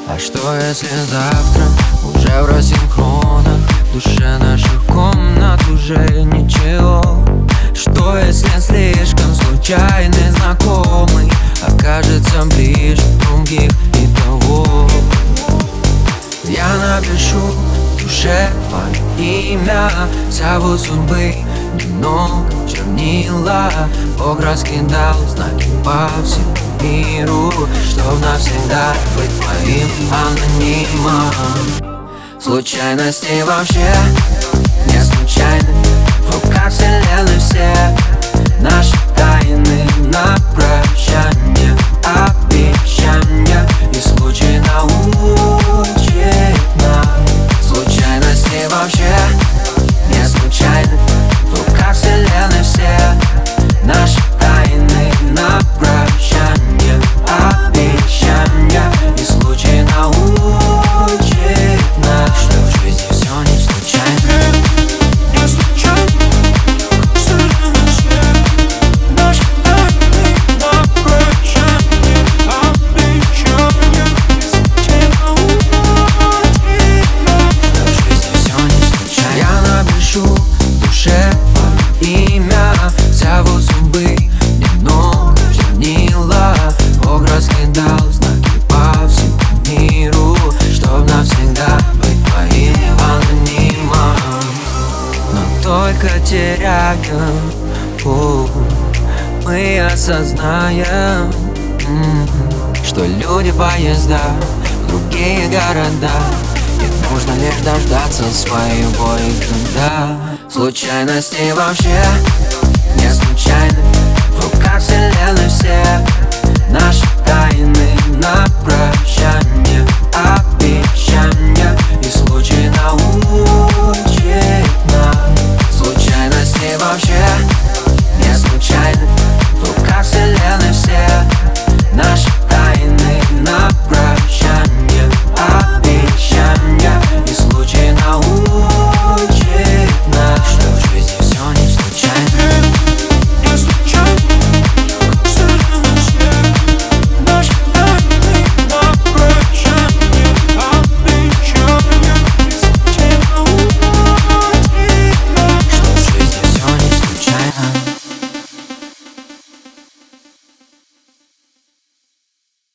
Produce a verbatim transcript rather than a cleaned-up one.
А что если завтра уже в рассинхронах, в душе наших комнат уже ничего? Что если слишком случайный знакомый окажется ближе других и того? Я напишу в душе твое имя, зовут судьбы немного чернила. Бог раскидал знаки по всему миру, чтоб навсегда быть твоим анонимом. Случайности вообще не случайны, в руках вселенной все наши тайны на прощание, обещания, и случай научит нас. Случайности вообще не случайны, в руках вселенной все наши тайны на прощание, обещания, и случай научит нас, что в жизни все не случайно. Не случайно, вселенной все наши тайны на прощание, обещания, и случай научит нас, что в жизни все не случайно. Я напишу в душе твое имя, зовут судьбы немного чернила. Бог раскидал знаки по всему миру, чтоб навсегда быть твоим анонимом. Но только теряя путь, мы осознаем, что люди, поезда, другие города, и нужно лишь дождаться своего и когда. Случайности вообще не случайны, в руках вселенной все наши тайны